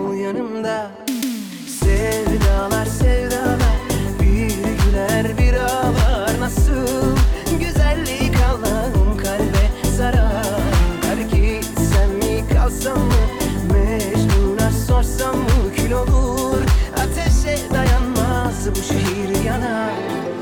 ol yanımda. Sevdalar sevdalar, bir güler bir ağlar. Nasıl güzellik Allah'ım kalbe zarar. Gitsem mi kalsam mı, Mecnun'a sorsam mı, kül olur. Ateşe dayanmaz bu şehir yanar.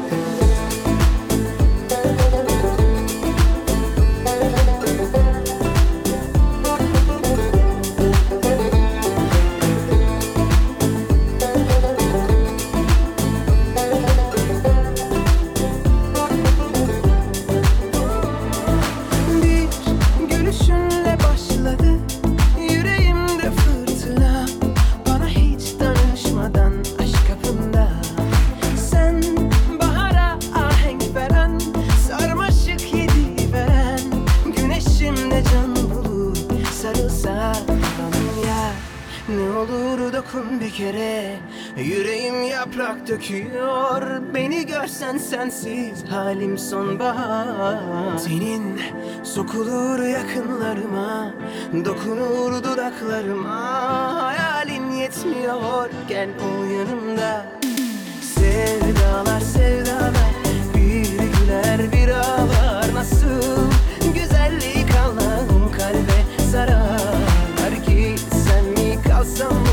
Ne olur dokun bir kere, yüreğim yaprak döküyor. Beni görsen sensiz halim sonbahar. Senin sokulur yakınlarıma, dokunur dudaklarıma. Hayalin yetmiyor, gel ol yanımda. Sevdalar sevdalar, bir güler bir ağlar. Nasıl güzellik Allah'ım kalbe zarar. Gitsem mi kalsam mı,